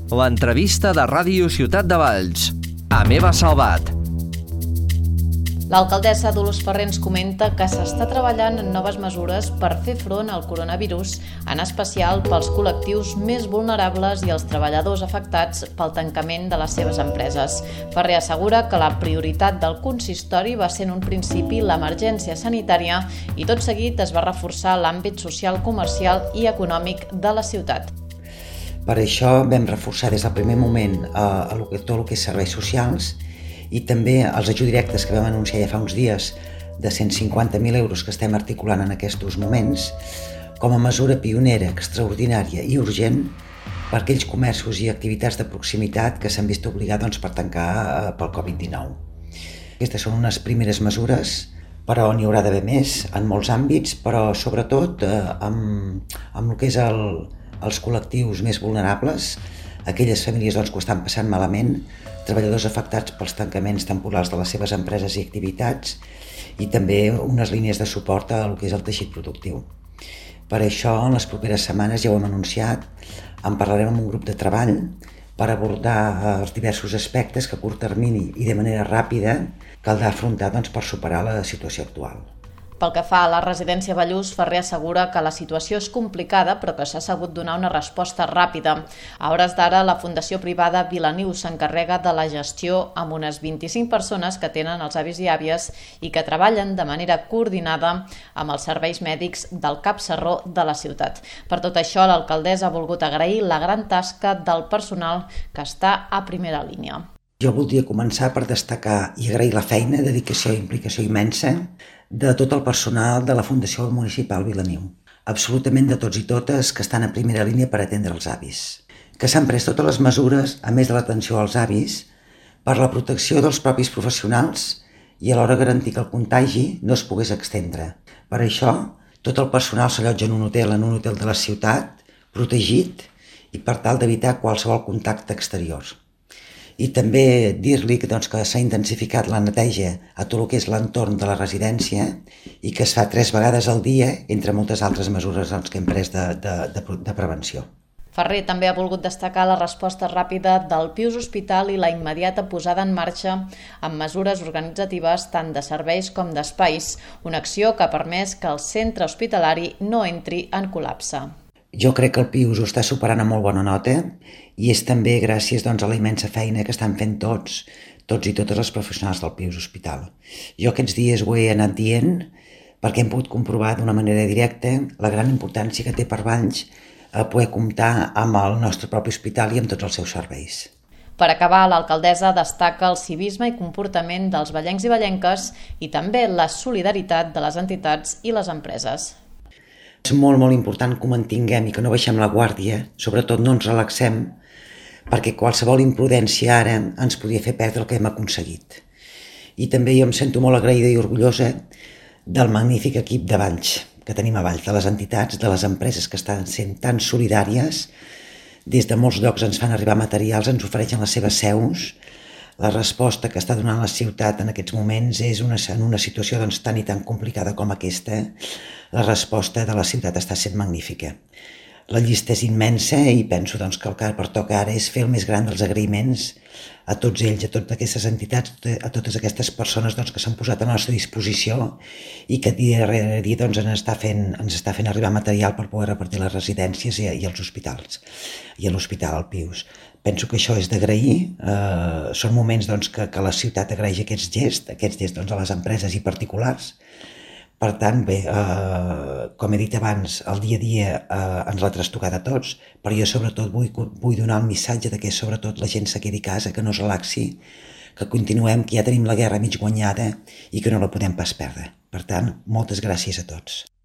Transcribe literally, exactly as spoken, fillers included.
L'entrevista de Ràdio Ciutat de Valls. Amb Eva Salvat. L'alcaldessa Dolors Ferrer ens comenta que s'està treballant en noves mesures per fer front al coronavirus, en especial pels col·lectius més vulnerables i els treballadors afectats pel tancament de les seves empreses. Ferrer assegura que la prioritat del consistori va ser en un principi l'emergència sanitària i tot seguit es va reforçar l'àmbit social, comercial i econòmic de la ciutat. Per això vam reforçar des del primer moment a, a tot el que és serveis socials i també els ajuts directes que vam anunciar ja fa uns dies de cent cinquanta mil euros que estem articulant en aquests moments com a mesura pionera, extraordinària i urgent per aquells comerços i activitats de proximitat que s'han vist obligats doncs, per tancar eh, pel covid dinou. Aquestes són unes primeres mesures, però n'hi haurà d'haver més en molts àmbits, però sobretot eh, amb, amb el que és el, els col·lectius més vulnerables, aquelles famílies doncs, que ho estan passant malament, treballadors afectats pels tancaments temporals de les seves empreses i activitats i també unes línies de suport a el que és el teixit productiu. Per això, en les properes setmanes, ja ho hem anunciat, en parlarem amb un grup de treball per abordar els diversos aspectes que a curt termini i de manera ràpida caldrà afrontar doncs, per superar la situació actual. Pel que fa a la residència Ballús, Ferrer assegura que la situació és complicada però que s'ha sabut donar una resposta ràpida. A hores d'ara, la Fundació Privada Vilaniu s'encarrega de la gestió amb unes vint-i-cinc persones que tenen els avis i àvies i que treballen de manera coordinada amb els serveis mèdics del Cap Sarró de la ciutat. Per tot això, l'alcaldessa ha volgut agrair la gran tasca del personal que està a primera línia. Jo voldria començar per destacar i agrair la feina, dedicació i implicació immensa de tot el personal de la Fundació Municipal Vilaniu. Absolutament de tots i totes que estan a primera línia per atendre els avis. Que s'han pres totes les mesures, a més de l'atenció als avis, per la protecció dels propis professionals i alhora garantir que el contagi no es pogués estendre. Per això, tot el personal s'allotja en un hotel, en un hotel de la ciutat, protegit i per tal d'evitar qualsevol contacte exterior. I també dir-li que, doncs, que s'ha intensificat la neteja a tot el que és l'entorn de la residència i que es fa tres vegades al dia, entre moltes altres mesures doncs, que hem pres de, de, de, de prevenció. Ferrer també ha volgut destacar la resposta ràpida del Pius Hospital i la immediata posada en marxa amb mesures organitzatives tant de serveis com d'espais, una acció que ha permès que el centre hospitalari no entri en col·lapse. Jo crec que el Pius ho està superant a molt bona nota i és també gràcies doncs, a la immensa feina que estan fent tots, tots i totes els professionals del Pius Hospital. Jo aquests dies ho he anat dient perquè hem pogut comprovar d'una manera directa la gran importància que té per Valls a poder comptar amb el nostre propi hospital i amb tots els seus serveis. Per acabar, l'alcaldessa destaca el civisme i comportament dels vallencs i vallenques i també la solidaritat de les entitats i les empreses. És molt, molt important que ho mantinguem i que no baixem la guàrdia, sobretot no ens relaxem, perquè qualsevol imprudència ara ens podria fer perdre el que hem aconseguit. I també jo em sento molt agraïda i orgullosa del magnífic equip de Valls que tenim a Valls, de les entitats, de les empreses que estan sent tan solidàries. Des de molts llocs ens fan arribar materials, ens ofereixen les seves seus. La resposta que està donant la ciutat en aquests moments és una, en una situació doncs, tan i tan complicada com aquesta. La resposta de la ciutat està sent magnífica. La llista és immensa i penso doncs, que el que pertoca ara és fer el més gran dels agraïments a tots ells, a totes aquestes entitats, a totes aquestes persones doncs, que s'han posat a la nostra disposició i que dia rere dia doncs, ens, està fent, ens està fent arribar material per poder repartir les residències i, i els hospitals, i a l'Hospital al Pius. Penso que això és d'agrair, eh, són moments doncs, que, que la ciutat agraeix aquests gests, aquests gests doncs, a les empreses i particulars. Per tant, bé, eh, com he dit abans, el dia a dia eh, ens l'ha trastocat a tots, però jo sobretot vull, vull donar el missatge de que sobretot la gent se quedi a casa, que no es relaxi, que continuem, que ja tenim la guerra mig guanyada i que no la podem pas perdre. Per tant, moltes gràcies a tots.